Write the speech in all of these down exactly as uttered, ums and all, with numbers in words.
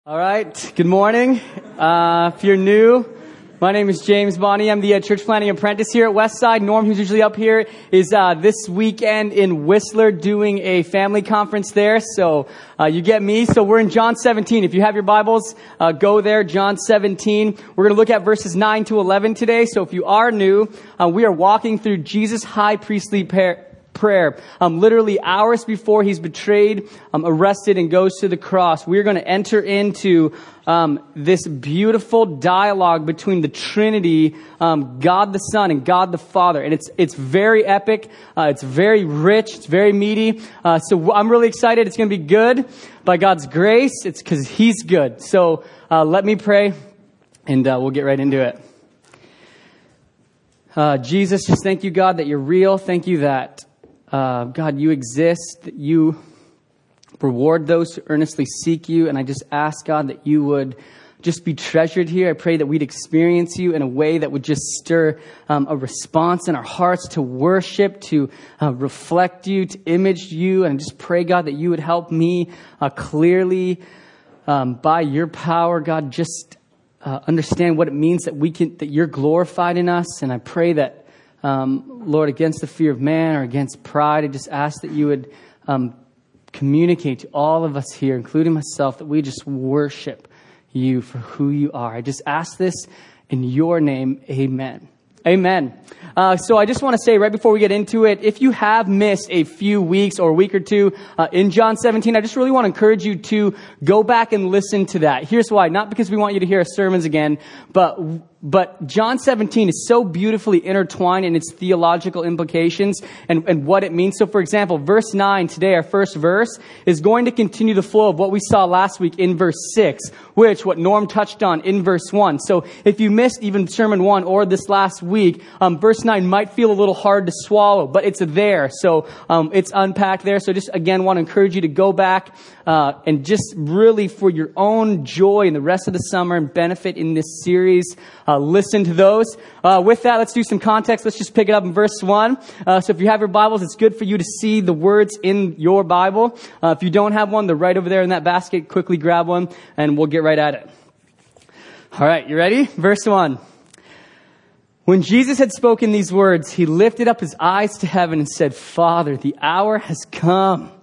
All right. Good morning. Uh, if you're new, my name is James Bonney. I'm the uh, church planning apprentice here at Westside. Norm, who's usually up here, is uh, this weekend in Whistler doing a family conference there. So uh, you get me. So we're in John seventeen. If you have your Bibles, uh, go there. John seventeen. We're going to look at verses nine to eleven today. So if you are new, uh, we are walking through Jesus' high priestly prayer. Prayer, um, literally hours before he's betrayed, um, arrested, and goes to the cross. We're going to enter into um, this beautiful dialogue between the Trinity, um, God the Son and God the Father, and it's it's very epic. Uh, it's very rich. It's very meaty. Uh, so I'm really excited. It's going to be good by God's grace. It's because He's good. So uh, let me pray, and uh, we'll get right into it. Uh, Jesus, just thank you, God, that you're real. Thank you that. Uh, God, you exist, that you reward those who earnestly seek you. And I just ask, God, that you would just be treasured here. I pray that we'd experience you in a way that would just stir um, a response in our hearts to worship, to uh, reflect you, to image you. And I just pray, God, that you would help me uh, clearly um, by your power, God, just uh, understand what it means that we can, that you're glorified in us. And I pray that Um, Lord, against the fear of man or against pride, I just ask that you would um, communicate to all of us here, including myself, that we just worship you for who you are. I just ask this in your name. Amen. Amen. Uh, so I just want to say right before we get into it, if you have missed a few weeks or a week or two uh, in John seventeen, I just really want to encourage you to go back and listen to that. Here's why. Not because we want you to hear our sermons again, but But John seventeen is so beautifully intertwined in its theological implications and, and what it means. So, for example, verse nine today, our first verse, is going to continue the flow of what we saw last week in verse six, which, what Norm touched on in verse one. So, if you missed even sermon one or this last week, um, verse nine might feel a little hard to swallow, but it's there. So, um, it's unpacked there. So, just again, want to encourage you to go back uh, and just really for your own joy in the rest of the summer and benefit in this series. Uh, listen to those. Uh, with that, let's do some context. Let's just pick it up in verse one. Uh, so if you have your Bibles, it's good for you to see the words in your Bible. Uh, if you don't have one, they're right over there in that basket. Quickly grab one, and we'll get right at it. All right, you ready? Verse one. When Jesus had spoken these words, he lifted up his eyes to heaven and said, Father, the hour has come.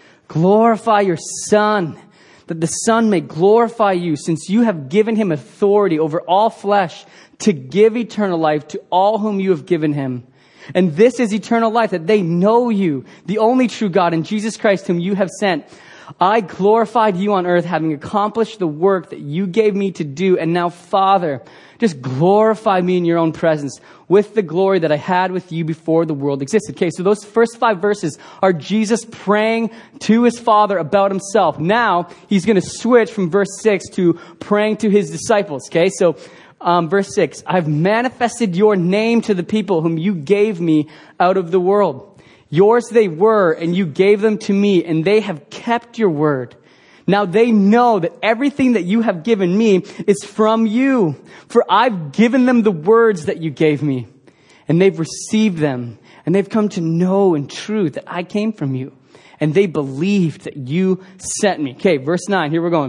Glorify your Son, that the Son may glorify you, since you have given him authority over all flesh to give eternal life to all whom you have given him. And this is eternal life, that they know you, the only true God, and Jesus Christ, whom you have sent. I glorified you on earth, having accomplished the work that you gave me to do. And now, Father, just glorify me in your own presence with the glory that I had with you before the world existed. Okay, so those first five verses are Jesus praying to his Father about himself. Now, he's going to switch from verse six to praying to his disciples. Okay, so um, verse six, I've manifested your name to the people whom you gave me out of the world. Yours they were, and you gave them to me, and they have kept your word. Now they know that everything that you have given me is from you. For I've given them the words that you gave me, and they've received them, and they've come to know in truth that I came from you, and they believed that you sent me. Okay, verse nine, here we're going.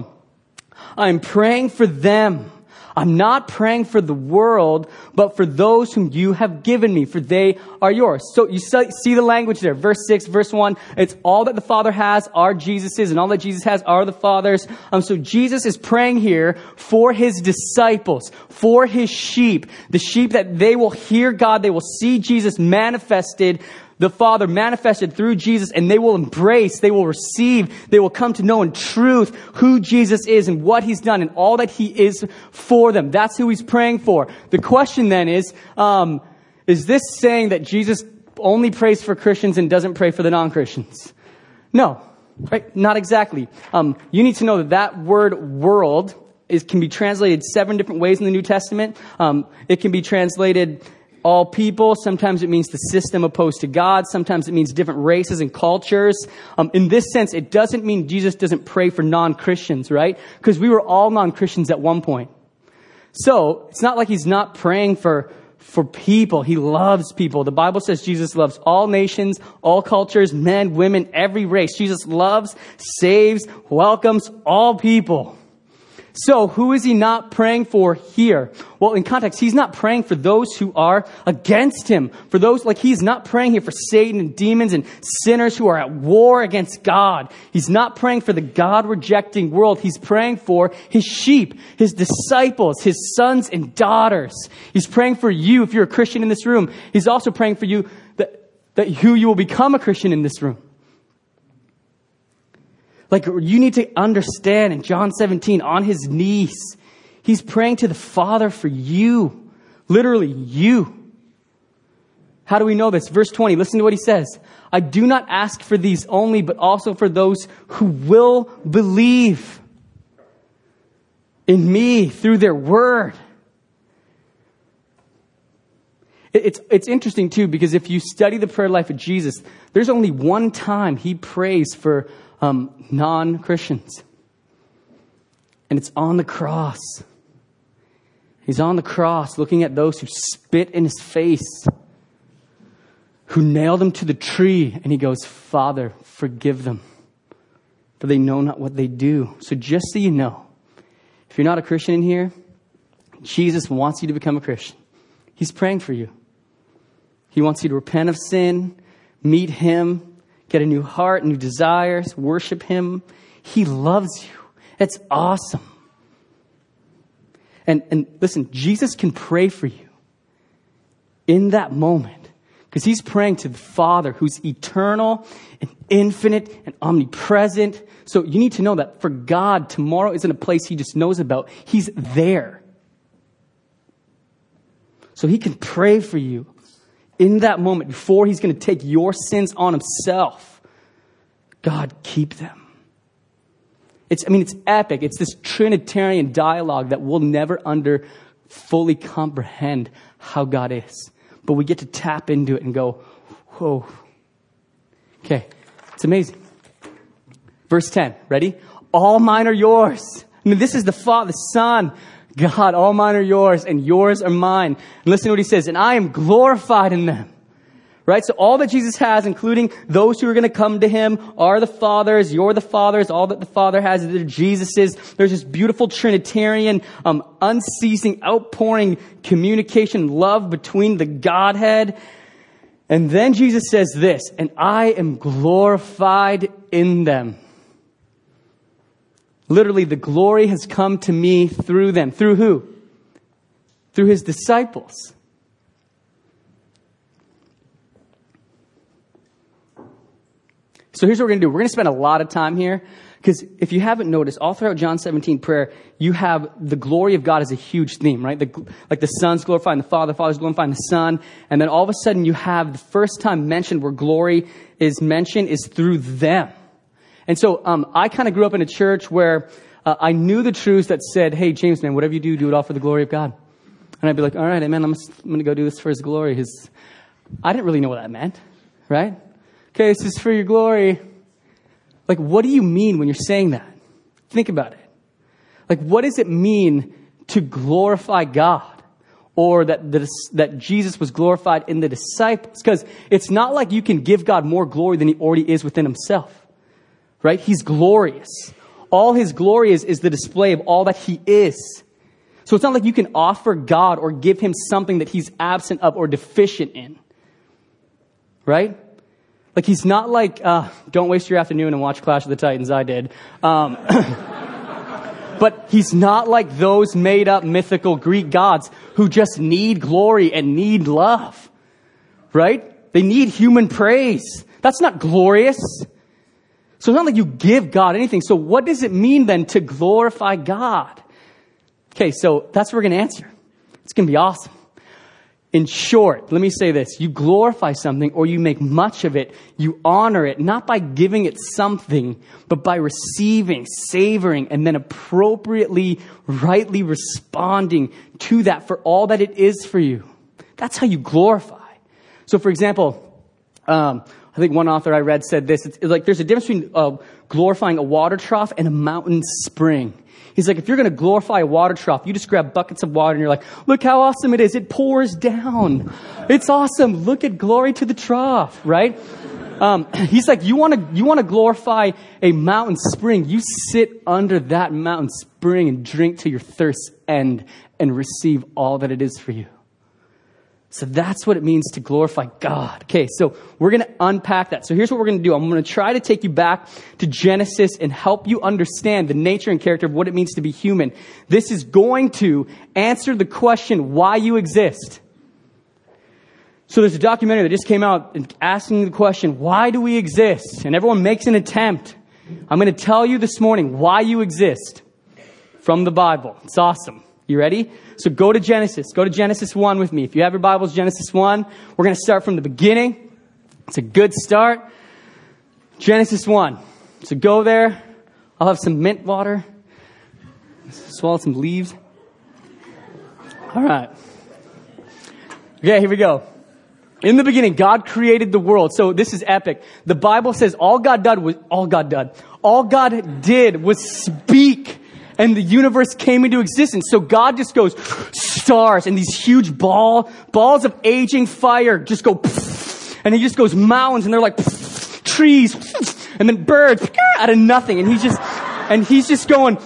I'm praying for them. I'm not praying for the world, but for those whom you have given me, for they are yours. So you see the language there. Verse six, verse one, it's all that the Father has are Jesus's, and all that Jesus has are the Father's. Um, so Jesus is praying here for his disciples, for his sheep, the sheep that they will hear God, they will see Jesus manifested, the Father manifested through Jesus, and they will embrace, they will receive, they will come to know in truth who Jesus is and what he's done and all that he is for them. That's who he's praying for. The question then is, um, is this saying that Jesus only prays for Christians and doesn't pray for the non-Christians? No, right? Not exactly. Um, you need to know that that word world is, can be translated seven different ways in the New Testament. Um, it can be translated all people. Sometimes it means the system opposed to God. Sometimes it means different races and cultures. Um, in this sense, it doesn't mean Jesus doesn't pray for non-Christians, right? Because we were all non-Christians at one point. So it's not like he's not praying for for people. He loves people. The Bible says Jesus loves all nations, all cultures, men, women, every race. Jesus loves, saves, welcomes all people. So who is he not praying for here? Well, in context, he's not praying for those who are against him. For those, like he's not praying here for Satan and demons and sinners who are at war against God. He's not praying for the God-rejecting world. He's praying for his sheep, his disciples, his sons and daughters. He's praying for you if you're a Christian in this room. He's also praying for you that, that who you will become a Christian in this room. Like, you need to understand in John seventeen, on his knees, he's praying to the Father for you. Literally, you. How do we know this? Verse twenty, listen to what he says. I do not ask for these only, but also for those who will believe in me through their word. It's, it's interesting, too, because if you study the prayer life of Jesus, there's only one time he prays for Um, non-Christians. And it's on the cross. He's on the cross looking at those who spit in his face, who nailed him to the tree. And he goes, Father, forgive them, for they know not what they do. So just so you know, if you're not a Christian in here, Jesus wants you to become a Christian. He's praying for you. He wants you to repent of sin, meet him, get a new heart, new desires, worship him. He loves you. It's awesome. And, and listen, Jesus can pray for you in that moment because he's praying to the Father who's eternal and infinite and omnipresent. So you need to know that for God, tomorrow isn't a place he just knows about. He's there. So he can pray for you in that moment, before he's going to take your sins on himself. God, keep them. It's, I mean, it's epic. It's this Trinitarian dialogue that we'll never under fully comprehend how God is. But we get to tap into it and go, whoa. Okay, it's amazing. Verse ten, ready? All mine are yours. I mean, this is the Father, the Son, God, all mine are yours and yours are mine. And listen to what he says. And I am glorified in them. Right? So all that Jesus has, including those who are going to come to him, are the Father's. You're the Father's. All that the Father has is Jesus's. There's this beautiful Trinitarian, um, unceasing, outpouring communication, love between the Godhead. And then Jesus says this, and I am glorified in them. Literally, the glory has come to me through them. Through who? Through his disciples. So here's what we're going to do. We're going to spend a lot of time here. Because if you haven't noticed, all throughout John seventeen prayer, you have the glory of God as a huge theme, right? The, like the Son's glorifying the Father, the Father's glorifying the Son. And then all of a sudden you have the first time mentioned where glory is mentioned is through them. And so um, I kind of grew up in a church where uh, I knew the truths that said, hey, James, man, whatever you do, do it all for the glory of God. And I'd be like, all right, amen, I'm, I'm going to go do this for his glory. His... I didn't really know what that meant, right? Okay, this is for your glory. Like, what do you mean when you're saying that? Think about it. Like, what does it mean to glorify God? Or that the, that Jesus was glorified in the disciples? Because it's not like you can give God more glory than he already is within himself. Right? He's glorious. All his glory is, is the display of all that he is. So it's not like you can offer God or give him something that he's absent of or deficient in. Right? Like he's not like, uh, don't waste your afternoon and watch Clash of the Titans. I did. Um, but he's not like those made up mythical Greek gods who just need glory and need love. Right? They need human praise. That's not glorious. So it's not like you give God anything. So what does it mean then to glorify God? Okay, so that's what we're going to answer. It's going to be awesome. In short, let me say this. You glorify something or you make much of it. You honor it, not by giving it something, but by receiving, savoring, and then appropriately, rightly responding to that for all that it is for you. That's how you glorify. So for example, um, I think one author I read said this. It's like there's a difference between uh, glorifying a water trough and a mountain spring. He's like, if you're going to glorify a water trough, you just grab buckets of water and you're like, look how awesome it is. It pours down. It's awesome. Look at glory to the trough, right? Um, he's like, you want to you want to glorify a mountain spring? You sit under that mountain spring and drink till your thirst end and receive all that it is for you. So that's what it means to glorify God. Okay, so we're going to unpack that. So here's what we're going to do. I'm going to try to take you back to Genesis and help you understand the nature and character of what it means to be human. This is going to answer the question why you exist. So there's a documentary that just came out asking the question, why do we exist? And everyone makes an attempt. I'm going to tell you this morning why you exist from the Bible. It's awesome. You ready? So go to Genesis. Go to Genesis one with me. If you have your Bibles, Genesis one. We're going to start from the beginning. It's a good start. Genesis one. So go there. I'll have some mint water. Swallow some leaves. All right. Okay, here we go. In the beginning, God created the world. So this is epic. The Bible says all God did was, all God did, all God did was speak, and the universe came into existence. So God just goes, stars, and these huge ball, balls of aging fire just go, and he just goes mountains, and they're like trees, and then birds out of nothing, and he's just, and he's just going,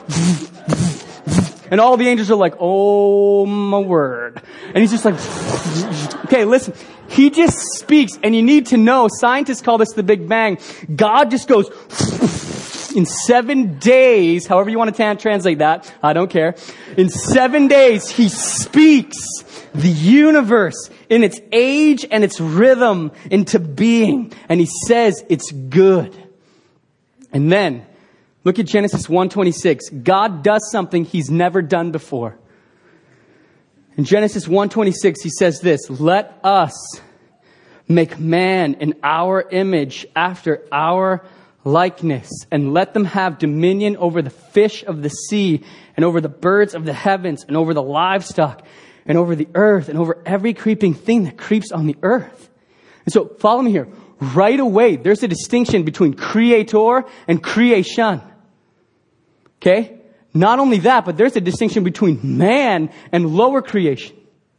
and all the angels are like, oh my word. And he's just like, okay, listen. He just speaks, and you need to know, scientists call this the Big Bang. God just goes in seven days, however you want to translate that, I don't care. In seven days, he speaks the universe in its age and its rhythm into being. And he says it's good. And then, look at Genesis one twenty-six. God does something he's never done before. In Genesis one twenty-six, he says this, let us make man in our image after our likeness, and let them have dominion over the fish of the sea, and over the birds of the heavens, and over the livestock, and over the earth, and over every creeping thing that creeps on the earth. And so, follow me here. Right away, there's a distinction between creator and creation. Okay? Not only that, but there's a distinction between man and lower creation.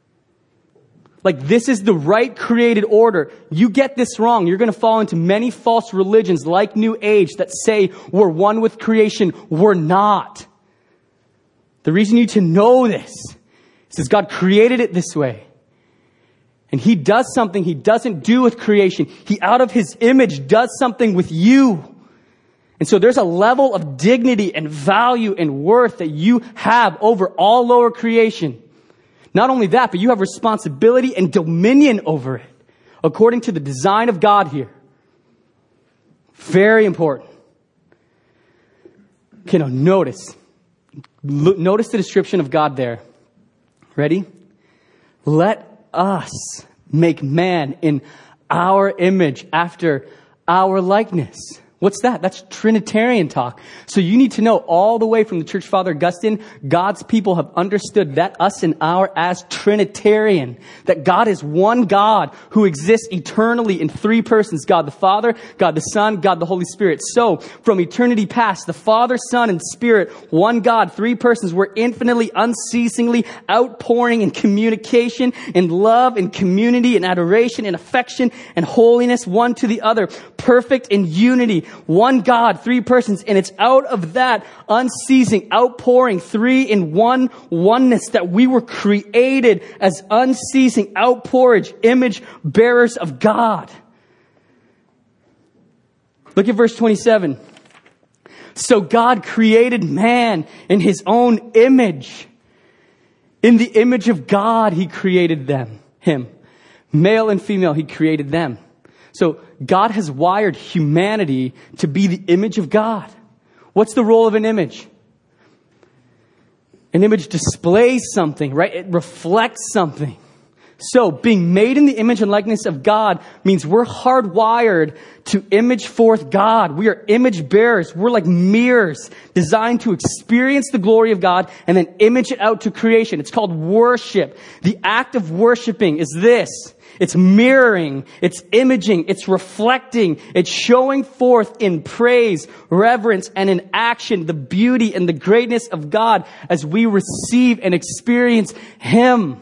Like, this is the right created order. You get this wrong, you're going to fall into many false religions like New Age that say we're one with creation. We're not. The reason you need to know this is because God created it this way. And he does something he doesn't do with creation. He, out of his image, does something with you. And so there's a level of dignity and value and worth that you have over all lower creation. Not only that, but you have responsibility and dominion over it, according to the design of God here. Very important. Okay, now notice. Look, notice the description of God there. Ready? Let us make man in our image after our likeness. What's that? That's Trinitarian talk. So you need to know all the way from the Church Father Augustine, God's people have understood that us and our as Trinitarian. That God is one God who exists eternally in three persons. God the Father, God the Son, God the Holy Spirit. So from eternity past, the Father, Son, and Spirit, one God, three persons, were infinitely, unceasingly outpouring in communication, in love, in community, in adoration, in affection, and holiness, one to the other. Perfect in unity. One God, three persons, and it's out of that unceasing, outpouring, three in one oneness that we were created as unceasing outpourage, image bearers of God. Look at verse twenty-seven. So God created man in his own image. In the image of God, he created them, him. Male and female, he created them. So God has wired humanity to be the image of God. What's the role of an image? An image displays something, right? It reflects something. So being made in the image and likeness of God means we're hardwired to image forth God. We are image bearers. We're like mirrors designed to experience the glory of God and then image it out to creation. It's called worship. The act of worshiping is this. It's mirroring, it's imaging, it's reflecting, it's showing forth in praise, reverence, and in action the beauty and the greatness of God as we receive and experience Him.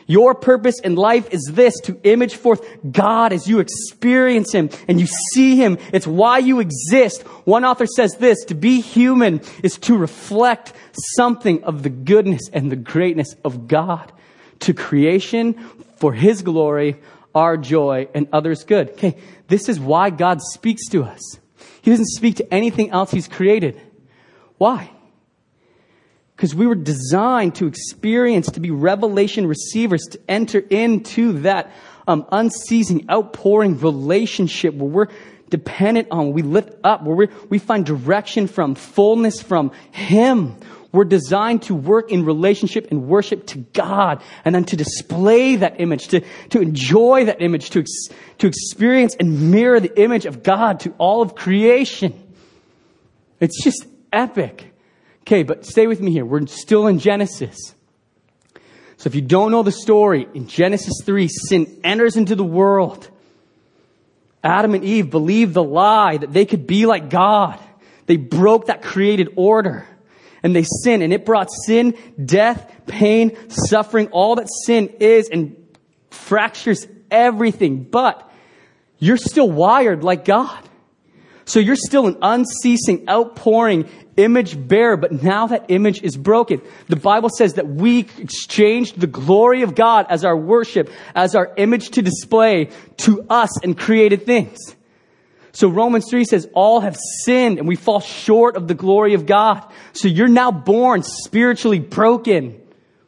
Your purpose in life is this, to image forth God as you experience him and you see him. It's why you exist. One author says this, to be human is to reflect something of the goodness and the greatness of God to creation for his glory, our joy, and others' good. Okay, this is why God speaks to us. He doesn't speak to anything else he's created. Why? Because we were designed to experience, to be revelation receivers, to enter into that um, unceasing, outpouring relationship where we're dependent on, we lift up, where we we find direction from, fullness from him. We're designed to work in relationship and worship to God, and then to display that image, to, to enjoy that image, to, ex, to experience and mirror the image of God to all of creation. It's just epic. Okay, but stay with me here. We're still in Genesis. So if you don't know the story, in Genesis three, sin enters into the world. Adam and Eve believed the lie that they could be like God. They broke that created order. And they sinned. And it brought sin, death, pain, suffering, all that sin is, and fractures everything. But you're still wired like God. So you're still an unceasing, outpouring image bearer, but now that image is broken. The Bible says that we exchanged the glory of God as our worship, as our image to display to us and created things. So Romans three says all have sinned and we fall short of the glory of God. So you're now born spiritually broken.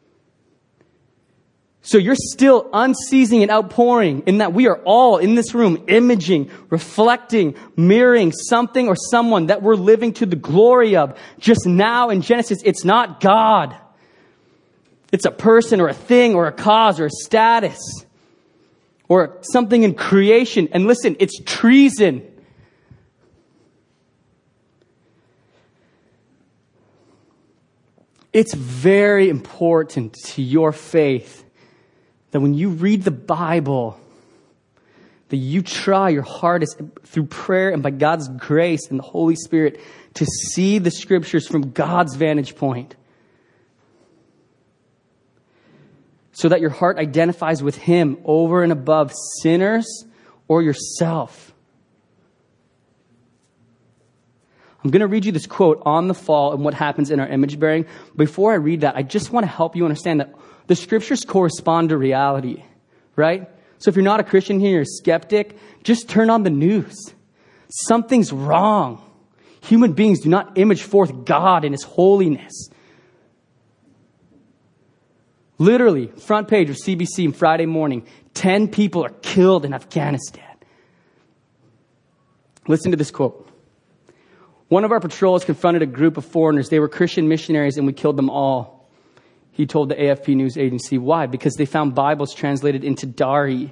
So you're still unceasing and outpouring in that we are all in this room imaging, reflecting, mirroring something or someone that we're living to the glory of. Just now in Genesis, it's not God. It's a person or a thing or a cause or a status or something in creation. And listen, it's treason. It's very important to your faith that when you read the Bible, that you try your hardest through prayer and by God's grace and the Holy Spirit to see the scriptures from God's vantage point. So that your heart identifies with him over and above sinners or yourself. I'm going to read you this quote on the fall and what happens in our image bearing. Before I read that, I just want to help you understand that the scriptures correspond to reality, right? So if you're not a Christian here, you're a skeptic, just turn on the news. Something's wrong. Human beings do not image forth God in his holiness. Literally, front page of C B C on Friday morning, ten people are killed in Afghanistan. Listen to this quote. One of our patrols confronted a group of foreigners. They were Christian missionaries and we killed them all. He told the A F P news agency. Why? Because they found Bibles translated into Dari.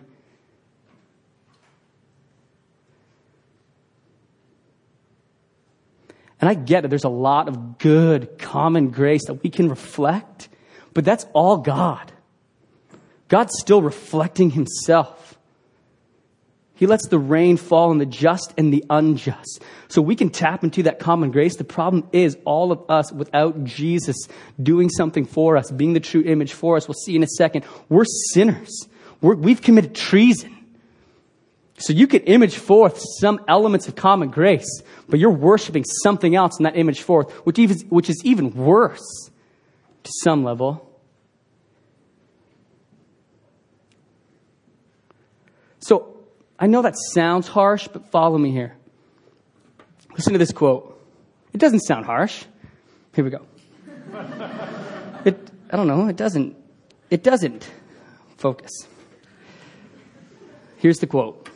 And I get it. There's a lot of good, common grace that we can reflect. But that's all God. God's still reflecting himself. He lets the rain fall on the just and the unjust. So we can tap into that common grace. The problem is all of us without Jesus doing something for us, being the true image for us. We'll see in a second. We're sinners. We're, we've committed treason. So you can image forth some elements of common grace, but you're worshiping something else in that image forth, which, even, which is even worse to some level. So I know that sounds harsh, but follow me here. Listen to this quote. It doesn't sound harsh. Here we go. It, I don't know. It doesn't. It doesn't. Focus. Here's the quote.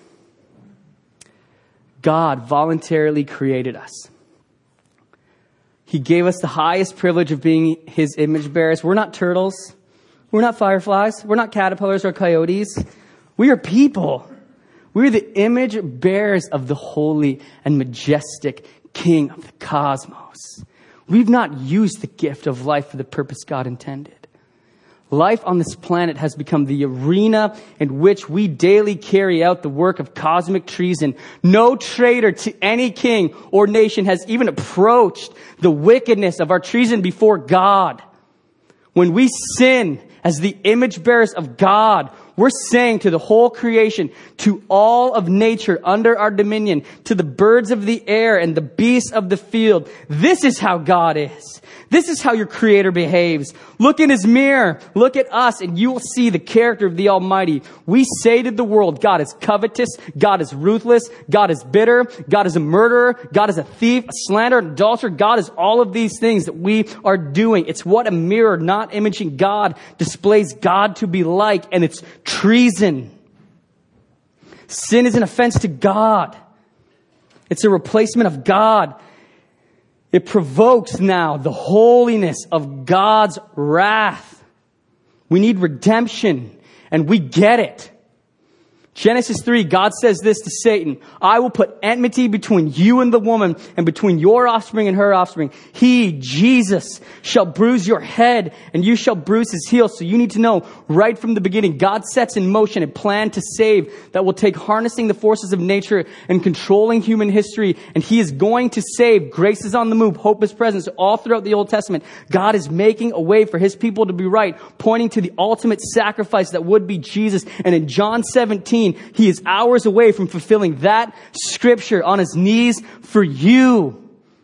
God voluntarily created us. He gave us the highest privilege of being his image bearers. We're not turtles. We're not fireflies. We're not caterpillars or coyotes. We are people. We're the image bearers of the holy and majestic King of the cosmos. We've not used the gift of life for the purpose God intended. Life on this planet has become the arena in which we daily carry out the work of cosmic treason. No traitor to any king or nation has even approached the wickedness of our treason before God. When we sin as the image bearers of God, we're saying to the whole creation, to all of nature under our dominion, to the birds of the air and the beasts of the field, this is how God is. This is how your Creator behaves. Look in His mirror. Look at us and you will see the character of the Almighty. We say to the world, God is covetous. God is ruthless. God is bitter. God is a murderer. God is a thief, a slanderer, an adulterer. God is all of these things that we are doing. It's what a mirror not imaging God displays God to be like, and it's treason. Sin is an offense to God. It's a replacement of God. It provokes now the holiness of God's wrath. We need redemption, and we get it. Genesis three, God says this to Satan, I will put enmity between you and the woman, and between your offspring and her offspring. He, Jesus, shall bruise your head, and you shall bruise his heel. So you need to know right from the beginning, God sets in motion a plan to save that will take harnessing the forces of nature and controlling human history. And He is going to save. Grace is on the move. Hope is present. So all throughout the Old Testament, God is making a way for His people to be right, pointing to the ultimate sacrifice that would be Jesus. And in John seventeen, He is hours away from fulfilling that scripture on His knees for you.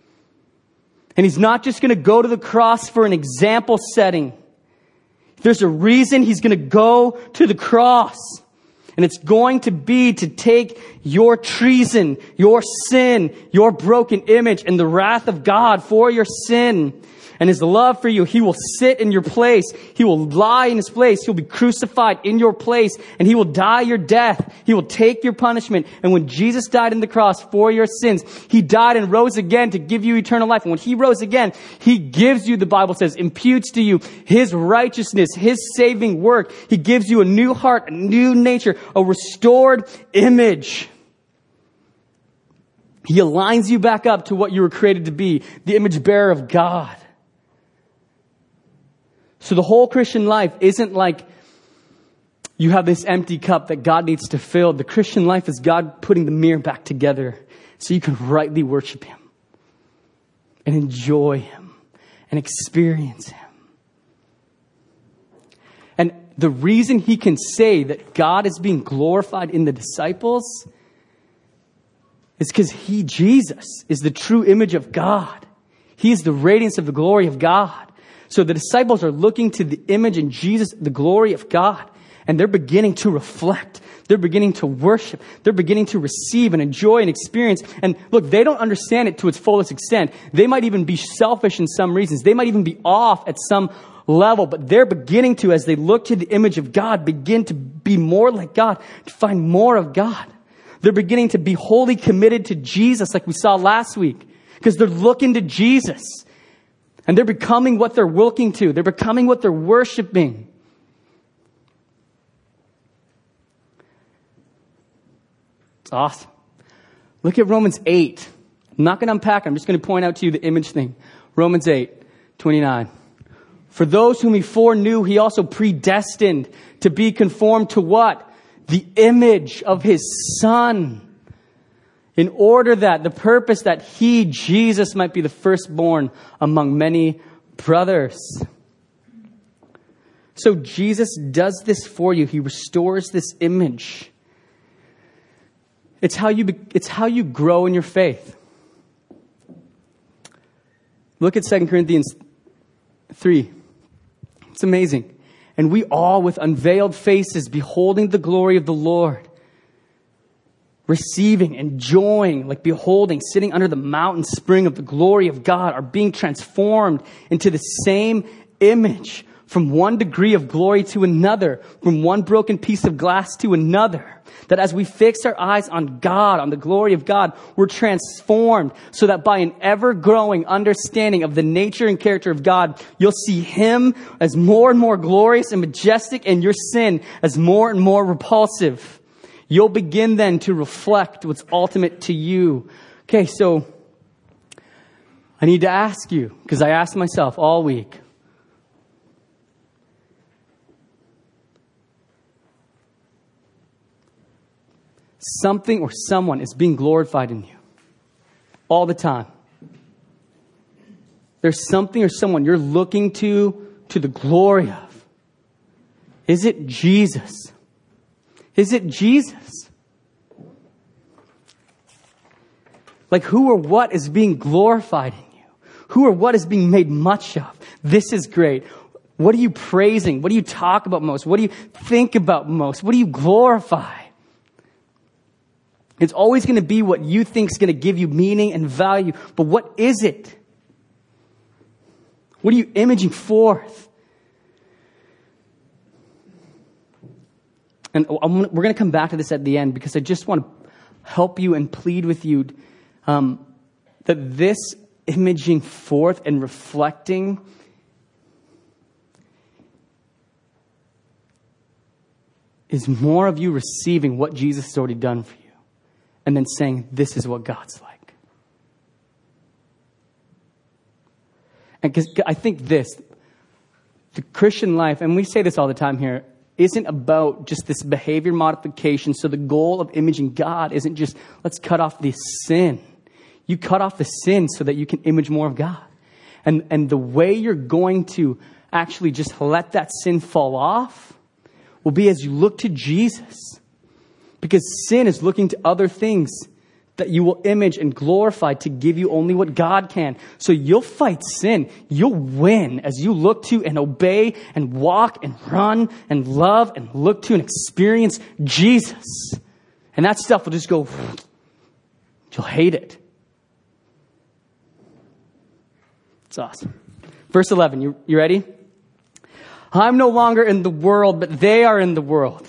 And He's not just going to go to the cross for an example setting. There's a reason He's going to go to the cross. And it's going to be to take your treason, your sin, your broken image, and the wrath of God for your sin. And His love for you, He will sit in your place. He will lie in His place. He'll be crucified in your place. And He will die your death. He will take your punishment. And when Jesus died on the cross for your sins, He died and rose again to give you eternal life. And when He rose again, He gives you, the Bible says, imputes to you His righteousness, His saving work. He gives you a new heart, a new nature, a restored image. He aligns you back up to what you were created to be, the image bearer of God. So the whole Christian life isn't like you have this empty cup that God needs to fill. The Christian life is God putting the mirror back together so you can rightly worship Him and enjoy Him and experience Him. And the reason He can say that God is being glorified in the disciples is because He, Jesus, is the true image of God. He is the radiance of the glory of God. So the disciples are looking to the image in Jesus, the glory of God, and they're beginning to reflect. They're beginning to worship. They're beginning to receive and enjoy and experience. And look, they don't understand it to its fullest extent. They might even be selfish in some reasons. They might even be off at some level, but they're beginning to, as they look to the image of God, begin to be more like God, to find more of God. They're beginning to be wholly committed to Jesus, like we saw last week, because they're looking to Jesus. And they're becoming what they're looking to. They're becoming what they're worshiping. It's awesome. Look at Romans eight. I'm not going to unpack it. I'm just going to point out to you the image thing. Romans eight, twenty-nine. For those whom He foreknew, He also predestined to be conformed to what? The image of His Son. In order that, the purpose that He, Jesus, might be the firstborn among many brothers. So Jesus does this for you. He restores this image. It's how you, be, it's how you grow in your faith. Look at Second Corinthians three. It's amazing. And we all, with unveiled faces, beholding the glory of the Lord, receiving, enjoying, like beholding, sitting under the mountain spring of the glory of God, are being transformed into the same image, from one degree of glory to another, from one broken piece of glass to another. That as we fix our eyes on God, on the glory of God, we're transformed so that by an ever-growing understanding of the nature and character of God, you'll see Him as more and more glorious and majestic, and your sin as more and more repulsive. You'll begin then to reflect what's ultimate to you. Okay, so I need to ask you, because I asked myself all week, something or someone is being glorified in you all the time. There's something or someone you're looking to, to the glory of. Is it Jesus? Is it Jesus? Like who or what is being glorified in you? Who or what is being made much of? This is great. What are you praising? What do you talk about most? What do you think about most? What do you glorify? It's always going to be what you think is going to give you meaning and value. But what is it? What are you imaging forth? And I'm, we're going to come back to this at the end because I just want to help you and plead with you um, that this imaging forth and reflecting is more of you receiving what Jesus has already done for you and then saying, this is what God's like. And because I think this, the Christian life, and we say this all the time here, isn't about just this behavior modification. So the goal of imaging God isn't just, let's cut off the sin. You cut off the sin so that you can image more of God. And, and the way you're going to actually just let that sin fall off will be as you look to Jesus. Because sin is looking to other things that you will image and glorify to give you only what God can. So you'll fight sin. You'll win as you look to and obey and walk and run and love and look to and experience Jesus. And that stuff will just go, you'll hate it. It's awesome. Verse eleven, you, you ready? I'm no longer in the world, but they are in the world.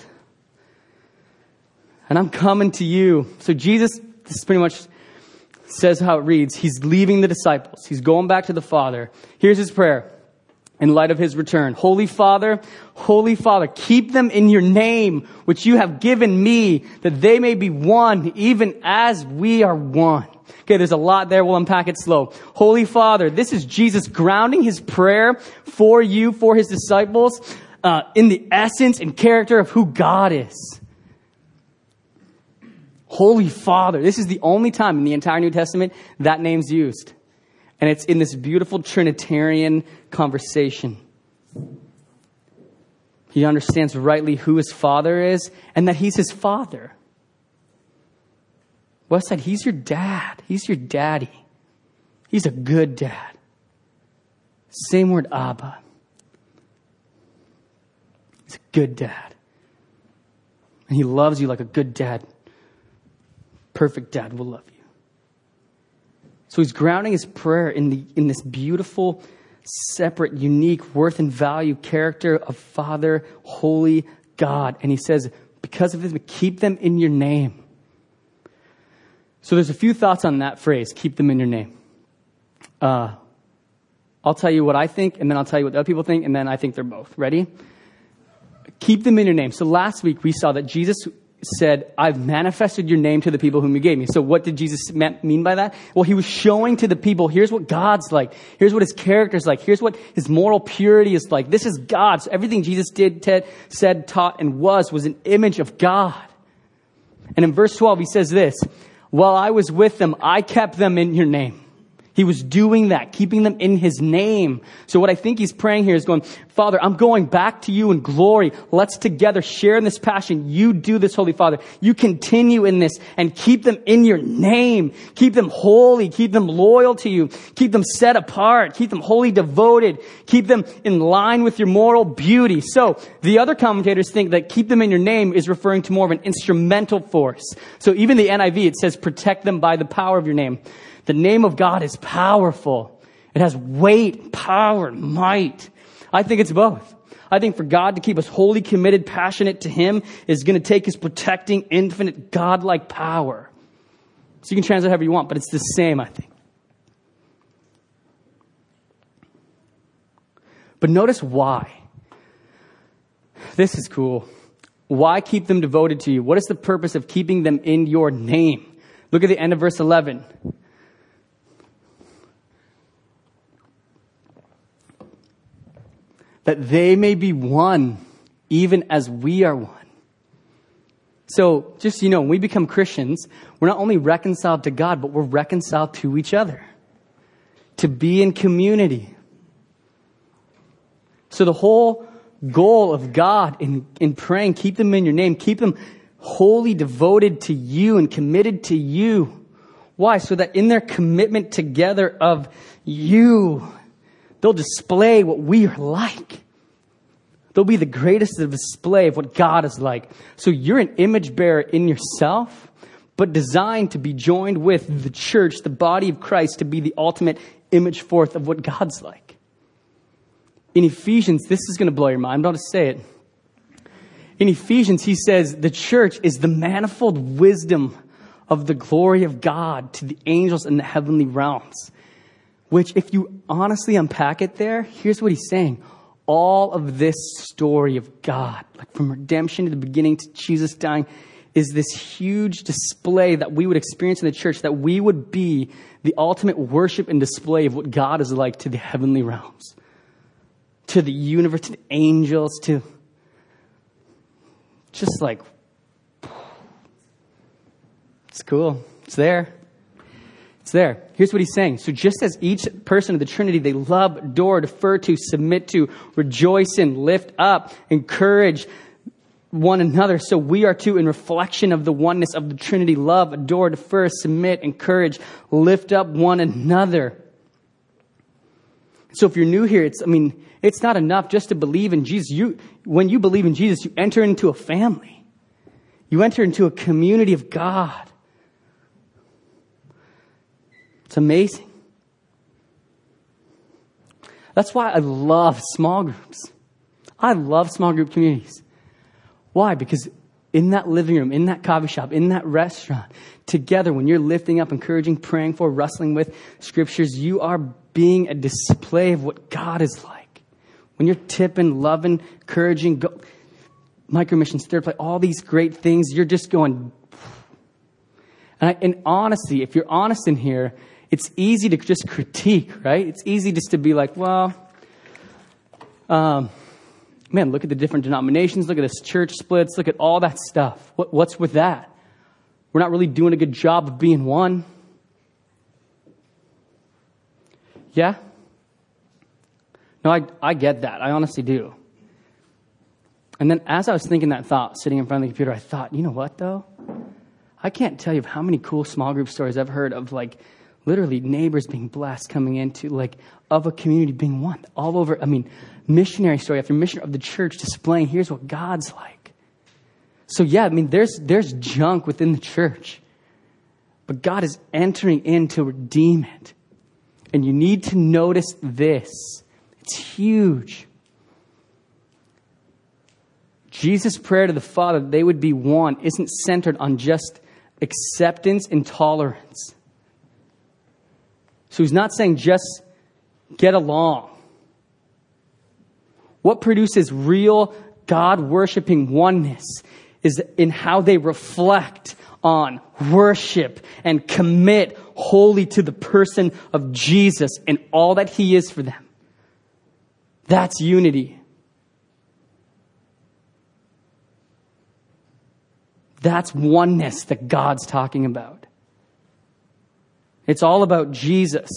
And I'm coming to you. So Jesus, this is pretty much says how it reads. He's leaving the disciples. He's going back to the Father. Here's his prayer in light of his return. Holy Father, Holy Father, keep them in your name, which you have given me, that they may be one, even as we are one. Okay, there's a lot there. We'll unpack it slow. Holy Father, this is Jesus grounding his prayer for you, for his disciples, uh, in the essence and character of who God is. Holy Father. This is the only time in the entire New Testament that name's used. And it's in this beautiful Trinitarian conversation. He understands rightly who his Father is and that he's his Father. Westside, he's your dad. He's your daddy. He's a good dad. Same word, Abba. He's a good dad. And he loves you like a good dad. Perfect dad will love you. So he's grounding his prayer in the in this beautiful, separate, unique worth and value character of Father, Holy God. And he says, because of this, keep them in your name. So there's a few thoughts on that phrase, keep them in your name. Uh, I'll tell you what I think, and then I'll tell you what other people think, and then I think they're both. Ready? Keep them in your name. So last week we saw that Jesus said, I've manifested your name to the people whom you gave me. So what did Jesus mean by that? Well, he was showing to the people, here's what God's like. Here's what his character is like. Here's what his moral purity is like. This is God. So everything Jesus did, t- said, taught, and was, was an image of God. And in verse twelve, he says this, while I was with them, I kept them in your name. He was doing that, keeping them in his name. So what I think he's praying here is going, Father, I'm going back to you in glory. Let's together share in this passion. You do this, Holy Father. You continue in this and keep them in your name. Keep them holy. Keep them loyal to you. Keep them set apart. Keep them wholly devoted. Keep them in line with your moral beauty. So the other commentators think that keep them in your name is referring to more of an instrumental force. So even the N I V, it says protect them by the power of your name. The name of God is powerful. It has weight, power, might. I think it's both. I think for God to keep us wholly committed, passionate to him is going to take his protecting, infinite, God-like power. So you can translate however you want, but it's the same, I think. But notice why. This is cool. Why keep them devoted to you? What is the purpose of keeping them in your name? Look at the end of verse eleven. That they may be one, even as we are one. So, just so you know, when we become Christians, we're not only reconciled to God, but we're reconciled to each other. To be in community. So the whole goal of God in, in praying. Keep them in your name. Keep them wholly devoted to you and committed to you. Why? So that in their commitment together of you, they'll display what we are like. They'll be the greatest display of what God is like. So you're an image bearer in yourself, but designed to be joined with the church, the body of Christ, to be the ultimate image forth of what God's like. In Ephesians, this is going to blow your mind. I'm about to say it. In Ephesians, he says the church is the manifold wisdom of the glory of God to the angels in the heavenly realms. Which, if you honestly unpack it there, here's what he's saying. All of this story of God, like from redemption to the beginning to Jesus dying, is this huge display that we would experience in the church, that we would be the ultimate worship and display of what God is like to the heavenly realms, to the universe, to the angels, to just like, it's cool. It's there. It's there. Here's what he's saying. So just as each person of the Trinity, they love, adore, defer to, submit to, rejoice in, lift up, encourage one another. So we are too, in reflection of the oneness of the Trinity, love, adore, defer, submit, encourage, lift up one another. So if you're new here, it's, I mean, it's not enough just to believe in Jesus. You, when you believe in Jesus, you enter into a family. You enter into a community of God. It's amazing. That's why I love small groups. I love small group communities. Why? Because in that living room, in that coffee shop, in that restaurant, together, when you're lifting up, encouraging, praying for, wrestling with scriptures, you are being a display of what God is like. When you're tipping, loving, encouraging, go, micro missions, third play, all these great things, you're just going. And, I, and honestly, if you're honest in here, it's easy to just critique, right? It's easy just to be like, well, um, man, look at the different denominations. Look at this church splits. Look at all that stuff. What, what's with that? We're not really doing a good job of being one. Yeah? No, I, I get that. I honestly do. And then as I was thinking that thought, sitting in front of the computer, I thought, you know what, though? I can't tell you how many cool small group stories I've heard of, like, literally neighbors being blessed, coming into, like, of a community being one. All over, I mean, missionary story after missionary of the church displaying, here's what God's like. So, yeah, I mean, there's there's junk within the church. But God is entering in to redeem it. And you need to notice this. It's huge. Jesus' prayer to the Father that they would be one isn't centered on just acceptance and tolerance. So he's not saying just get along. What produces real God-worshiping oneness is in how they reflect on, worship, and commit wholly to the person of Jesus and all that he is for them. That's unity. That's oneness that God's talking about. It's all about Jesus.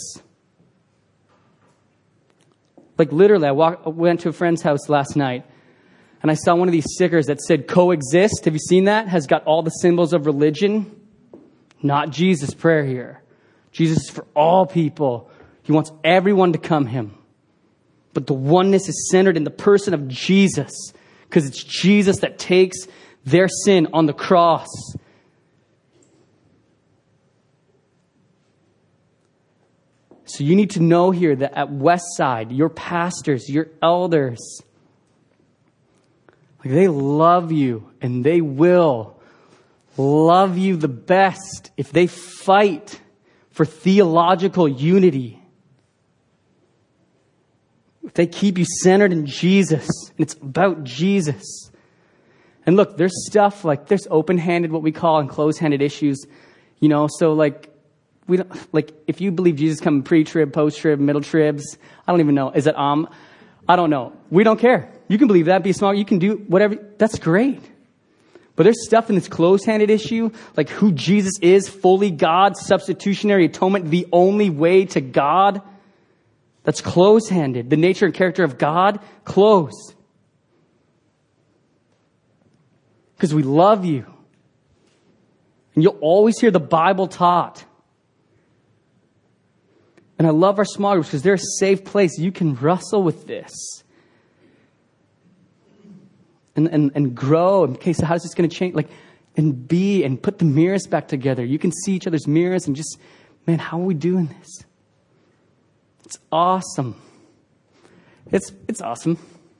Like literally, I walked, went to a friend's house last night and I saw one of these stickers that said coexist. Have you seen that? Has got all the symbols of religion. Not Jesus' prayer here. Jesus is for all people. He wants everyone to come him. But the oneness is centered in the person of Jesus, because it's Jesus that takes their sin on the cross. So you need to know here that at Westside, your pastors, your elders, like they love you and they will love you the best if they fight for theological unity. If they keep you centered in Jesus and it's about Jesus. And look, there's stuff like there's open-handed, what we call, and closed-handed issues. You know, so like we don't like if you believe Jesus coming pre-trib, post-trib, middle tribs. I don't even know. Is it um? I don't know. We don't care. You can believe that, be small. You can do whatever. That's great. But there's stuff in this closed-handed issue, like who Jesus is, fully God, substitutionary atonement, the only way to God. That's closed-handed. The nature and character of God, closed. because we love you. And you'll always hear the Bible taught. And I love our small groups because they're a safe place. You can wrestle with this. And, and, and grow. Okay, so how is this going to change? Like, and be, and put the mirrors back together. You can see each other's mirrors and just, man, how are we doing this? It's awesome. It's, it's awesome.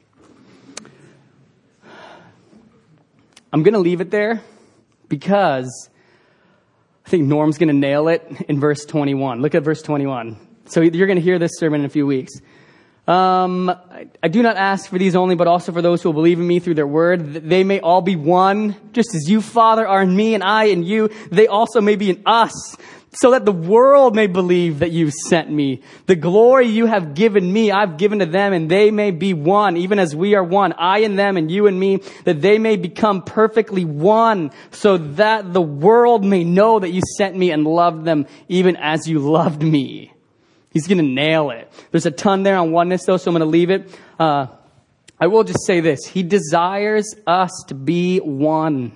I'm going to leave it there because I think Norm's going to nail it in verse twenty-one. Look at verse twenty-one. So you're going to hear this sermon in a few weeks. Um, I, I do not ask for these only, but also for those who will believe in me through their word. That they may all be one, just as you, Father, are in me and I in you. They also may be in us, so that the world may believe that you've sent me. The glory you have given me, I've given to them, and they may be one, even as we are one, I and them and you and me, that they may become perfectly one, so that the world may know that you sent me and loved them, even as you loved me. He's going to nail it. There's a ton there on oneness, though, so I'm going to leave it. Uh, I will just say this. He desires us to be one.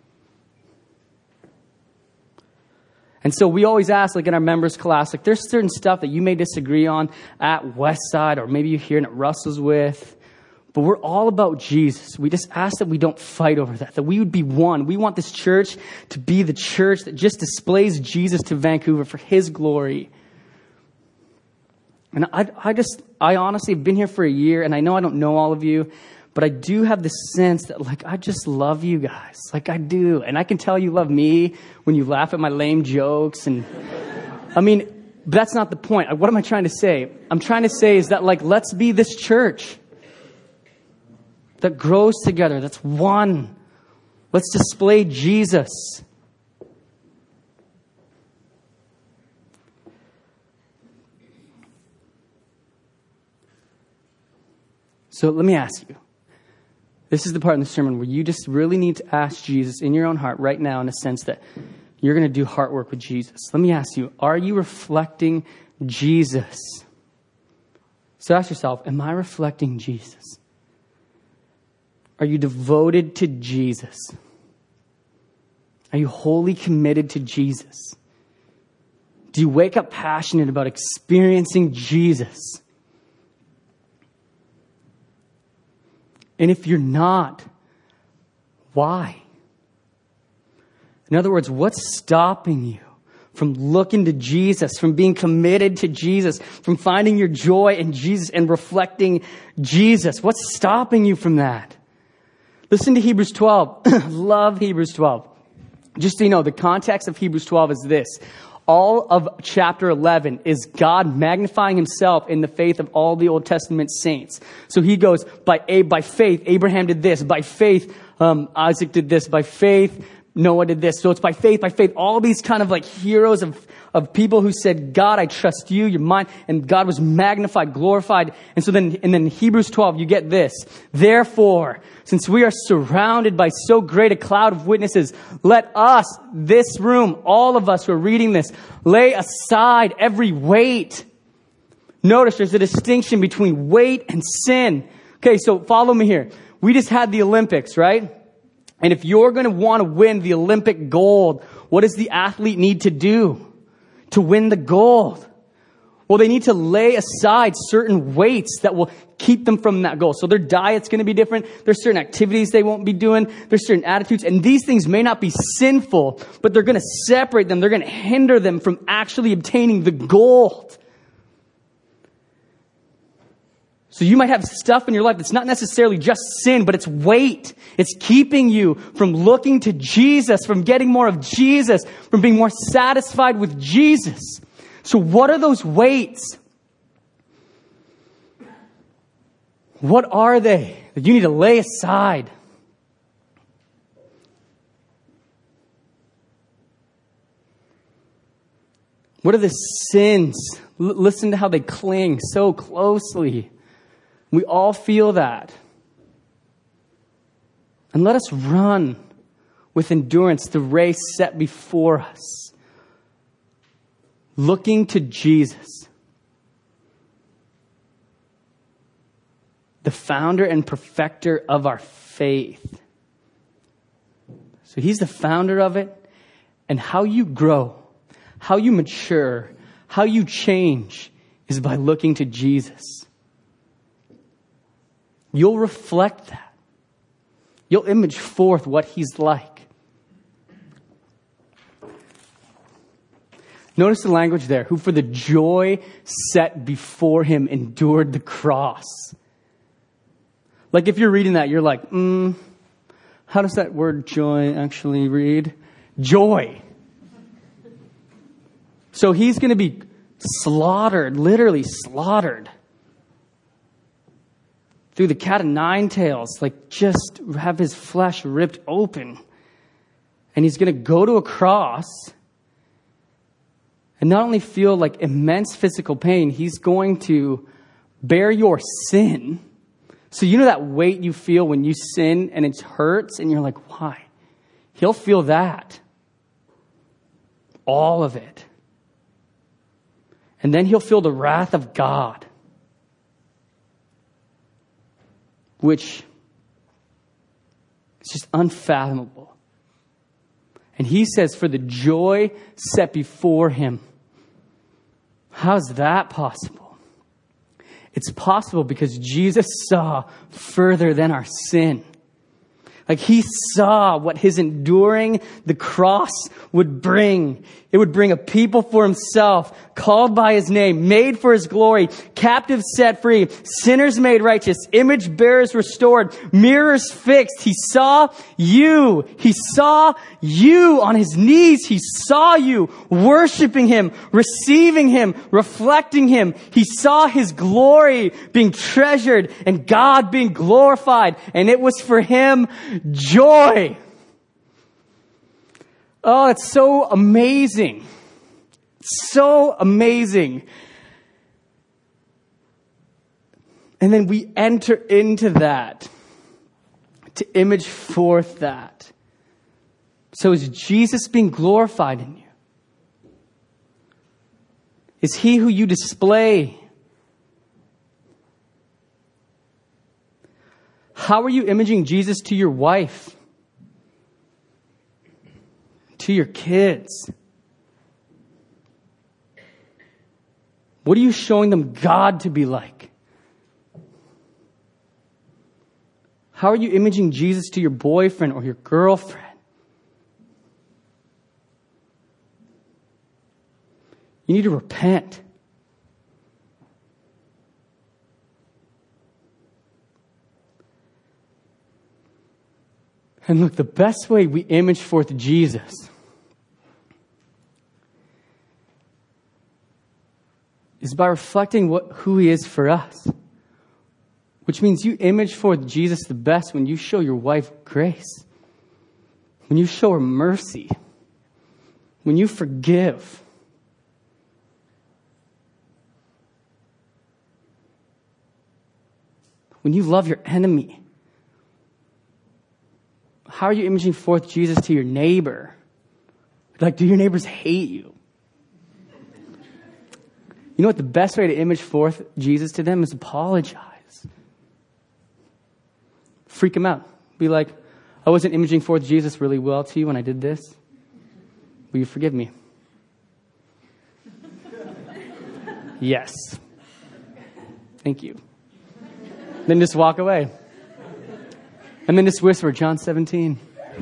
And so we always ask, like in our members class, like there's certain stuff that you may disagree on at Westside, or maybe you're here and it wrestles with. But we're all about Jesus. We just ask that we don't fight over that, that we would be one. We want this church to be the church that just displays Jesus to Vancouver for his glory. And I, I just, I honestly have been here for a year, and I know I don't know all of you, but I do have this sense that, like, I just love you guys. Like, I do. And I can tell you love me when you laugh at my lame jokes. And, I mean, but that's not the point. What am I trying to say? I'm trying to say is that, like, let's be this church that grows together, that's one. Let's display Jesus. So let me ask you. This is the part in the sermon where you just really need to ask Jesus in your own heart right now, in a sense that you're going to do heart work with Jesus. Let me ask you, are you reflecting Jesus? So ask yourself, am I reflecting Jesus? Are you devoted to Jesus? Are you wholly committed to Jesus? Do you wake up passionate about experiencing Jesus? And if you're not, why? In other words, what's stopping you from looking to Jesus, from being committed to Jesus, from finding your joy in Jesus and reflecting Jesus? What's stopping you from that? Listen to Hebrews twelve. Love Hebrews twelve. Just so you know, the context of Hebrews twelve is this. All of chapter eleven is God magnifying himself in the faith of all the Old Testament saints. So he goes, by a by faith, Abraham did this. By faith, um, Isaac did this. By faith, Noah did this. So it's by faith, by faith. All these kind of like heroes of, of people who said, God, I trust you, you're mine. And God was magnified, glorified. And so then, and then Hebrews twelve, you get this. Therefore, since we are surrounded by so great a cloud of witnesses, let us, this room, all of us who are reading this, lay aside every weight. Notice there's a distinction between weight and sin. Okay, so follow me here. We just had the Olympics, right? And if you're going to want to win the Olympic gold, what does the athlete need to do to win the gold? Well, they need to lay aside certain weights that will keep them from that goal. So their diet's going to be different. There's certain activities they won't be doing. There's certain attitudes. And these things may not be sinful, but they're going to separate them. They're going to hinder them from actually obtaining the gold. So you might have stuff in your life that's not necessarily just sin, but it's weight. It's keeping you from looking to Jesus, from getting more of Jesus, from being more satisfied with Jesus. So what are those weights? What are they that you need to lay aside? What are the sins? L- listen to how they cling so closely. We all feel that. And let us run with endurance the race set before us, looking to Jesus, the founder and perfecter of our faith. So he's the founder of it. And how you grow, how you mature, how you change is by looking to Jesus. You'll reflect that. You'll image forth what he's like. Notice the language there. Who for the joy set before him endured the cross. Like if you're reading that, you're like, mm, how does that word joy actually read? Joy. So he's going to be slaughtered, literally slaughtered. Through the cat of nine tails, like just have his flesh ripped open. And he's going to go to a cross and not only feel like immense physical pain, he's going to bear your sin. So you know that weight you feel when you sin and it hurts and you're like, why? He'll feel that. All of it. And then he'll feel the wrath of God. Which is just unfathomable. And he says, for the joy set before him. How's that possible? It's possible because Jesus saw further than our sin. Like he saw what his enduring the cross would bring. It would bring a people for himself, called by his name, made for his glory, captives set free, sinners made righteous, image bearers restored, mirrors fixed. He saw you. He saw you on his knees. He saw you worshiping him, receiving him, reflecting him. He saw his glory being treasured and God being glorified. And it was for him joy. Oh, it's so amazing. So amazing. And then we enter into that to image forth that. So is Jesus being glorified in you? Is he who you display? How are you imaging Jesus to your wife? To your kids? What are you showing them God to be like? How are you imaging Jesus to your boyfriend or your girlfriend? You need to repent. And look, the best way we image forth Jesus is by reflecting what, who he is for us. Which means you image forth Jesus the best when you show your wife grace. When you show her mercy. When you forgive. When you love your enemy. How are you imaging forth Jesus to your neighbor? Like, do your neighbors hate you? You know what? The best way to image forth Jesus to them is apologize. Freak them out. Be like, I wasn't imaging forth Jesus really well to you when I did this. Will you forgive me? Yes. Thank you. Then just walk away. And then just whisper, John seventeen.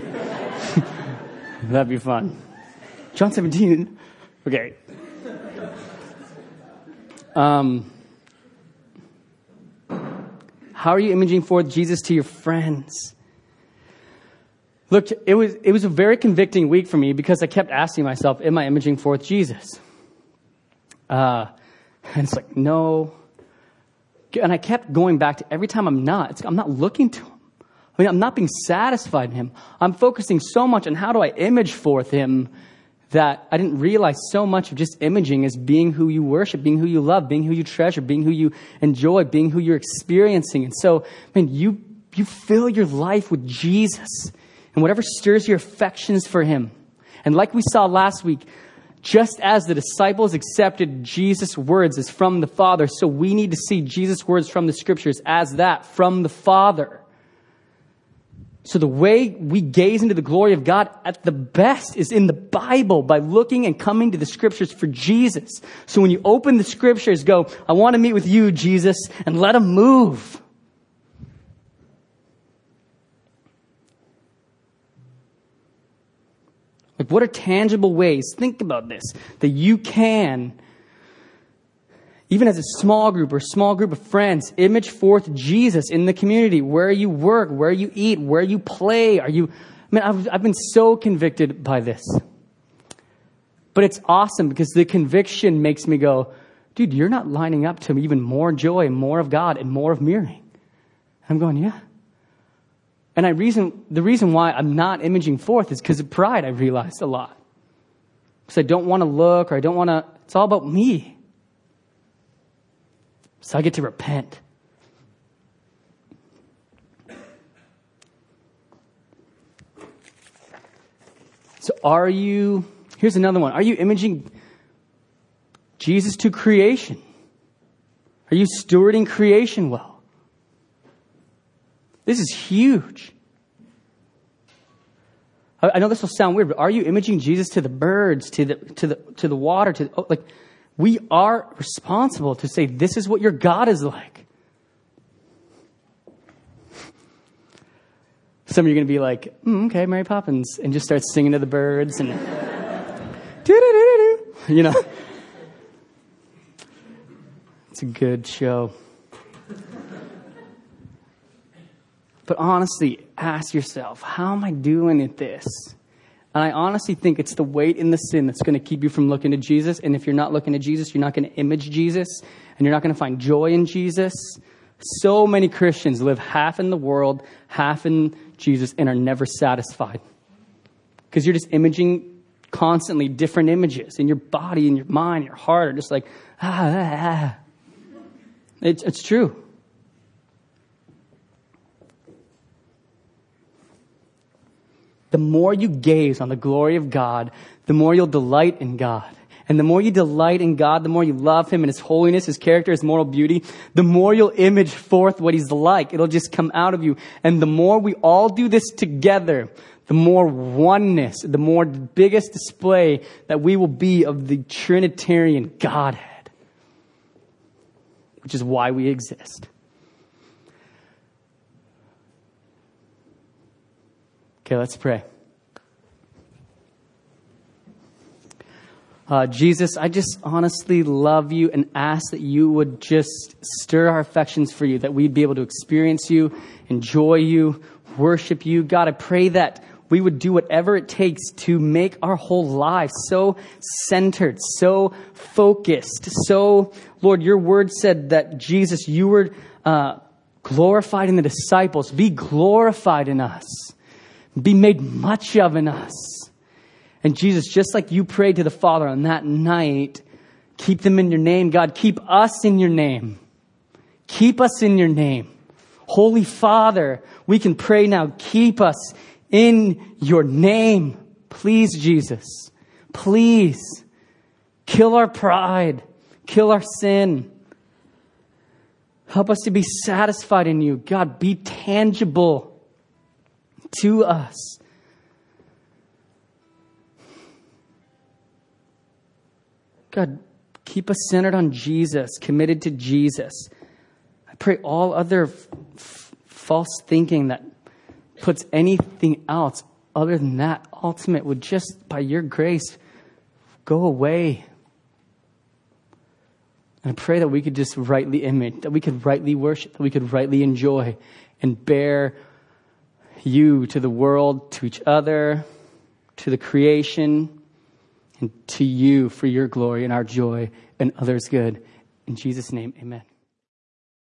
That'd be fun. John seventeen. Okay. Um, how are you imaging forth Jesus to your friends? Look, it was it was a very convicting week for me because I kept asking myself, am I imaging forth Jesus? Uh, and it's like, no. And I kept going back to every time I'm not. It's, I'm not looking to him. I mean, I'm not being satisfied in him. I'm focusing so much on how do I image forth him that I didn't realize so much of just imaging as being who you worship, being who you love, being who you treasure, being who you enjoy, being who you're experiencing. And so, man, you, you fill your life with Jesus and whatever stirs your affections for him. And like we saw last week, just as the disciples accepted Jesus' words as from the Father, so we need to see Jesus' words from the Scriptures as that, from the Father. So the way we gaze into the glory of God at the best is in the Bible, by looking and coming to the scriptures for Jesus. So when you open the scriptures, go, I want to meet with you, Jesus, and let him move. Like, what are tangible ways, think about this, that you can, even as a small group or small group of friends, image forth Jesus in the community, where you work, where you eat, where you play. Are you, I mean, I've, I've been so convicted by this. But it's awesome because the conviction makes me go, dude, you're not lining up to even more joy and more of God and more of mirroring. I'm going, yeah. And I reason the reason why I'm not imaging forth is because of pride, I realized a lot. Because I don't want to look, or I don't want to, it's all about me. So I get to repent. So are you, here's another one. Are you imaging Jesus to creation? Are you stewarding creation well? This is huge. I know this will sound weird, but are you imaging Jesus to the birds, to the to the to the water, to the, like we are responsible to say this is what your God is like. Some of you are going to be like, mm, okay, Mary Poppins, and just start singing to the birds and you know. It's a good show. But honestly, ask yourself, how am I doing at this? And I honestly think it's the weight in the sin that's going to keep you from looking to Jesus. And if you're not looking to Jesus, you're not going to image Jesus. And you're not going to find joy in Jesus. So many Christians live half in the world, half in Jesus, and are never satisfied. Because you're just imaging constantly different images. And your body and your mind, your heart are just like, ah, ah, ah. It's, it's true. The more you gaze on the glory of God, the more you'll delight in God. And the more you delight in God, the more you love him and his holiness, his character, his moral beauty, the more you'll image forth what he's like. It'll just come out of you. And the more we all do this together, the more oneness, the more biggest display that we will be of the Trinitarian Godhead, which is why we exist. Okay, let's pray. Uh, Jesus, I just honestly love you and ask that you would just stir our affections for you, that we'd be able to experience you, enjoy you, worship you. God, I pray that we would do whatever it takes to make our whole life so centered, so focused, so, Lord, your word said that, Jesus, you were uh, glorified in the disciples. Be glorified in us. Be made much of in us. And Jesus, just like you prayed to the Father on that night, keep them in your name. God, keep us in your name. Keep us in your name. Holy Father, we can pray now. Keep us in your name. Please, Jesus. Please. Kill our pride. Kill our sin. Help us to be satisfied in you. God, be tangible to us. God, keep us centered on Jesus, committed to Jesus. I pray all other f- f- false thinking that puts anything else other than that ultimate would just, by your grace, go away. And I pray that we could just rightly image, that we could rightly worship, that we could rightly enjoy and bear you to the world, to each other, to the creation, and to you for your glory and our joy and others' good. In Jesus' name, amen.